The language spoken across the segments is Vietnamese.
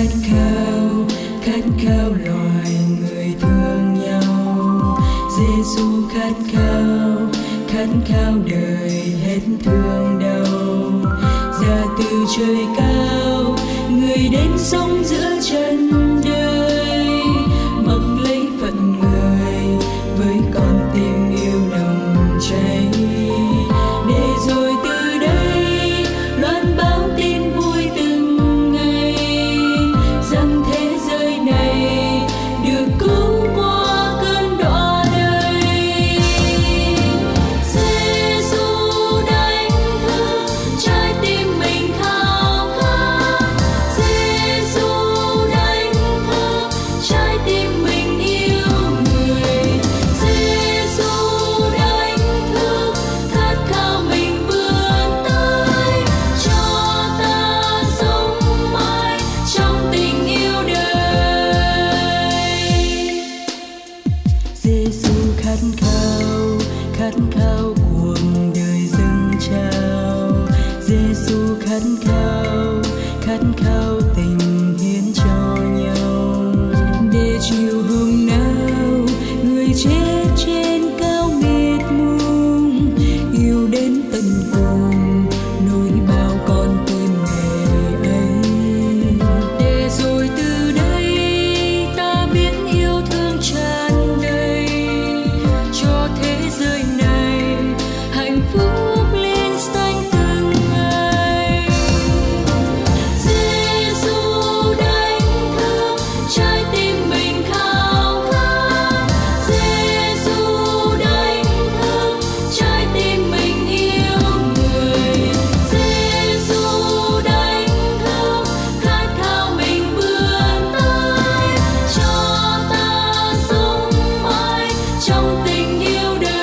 khát khao loài người thương nhau. Giêsu khát khao đời hết thương đau. Ra từ trời cao, người đến sống giữa chân đời, mặc lấy phận người với con tim yêu nồng cháy. Để rồi từ đây loan báo tin vui từng ngày, rằng thế giới này được cứu qua cơn đọa đầy. Giêsu đánh thức trái tim mình khao khát. Giêsu đánh thức trái tim mình yêu người. Giêsu đánh thức khát khao mình vươn tới, cho ta sống mãi trong tình yêu đời. Giêsu khát khao cuộc đời dâng trao. Giêsu khát khao tình hiến cho nhau. Để chiều hôm nào người chết trên cao miệt mùng, yêu đến tận cùng nỗi bao con tim ngày ấy. Để rồi từ đây ta biết yêu thương tràn đầy, cho thế giới này hạnh phúc lên xanh từng ngày. Giêsu đánh thức trái tim mình khao khát. Giêsu đánh thức trái tim mình yêu người. Giêsu đánh thức khát khao mình vươn tới, cho ta sống mãi trong tình yêu đời.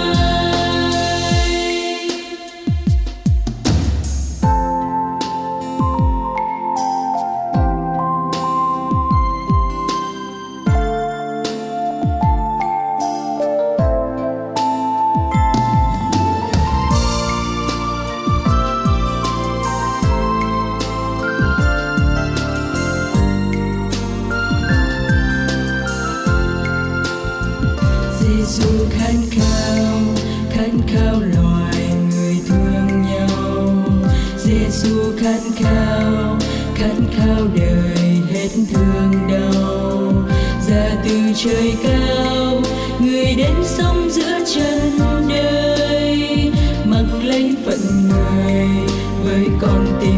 Giêsu khát khao loài người thương nhau. Giêsu khát khao đời hết thương đau. Ra từ trời cao, người đến sống giữa chân đời, mặc lấy phận người với con tim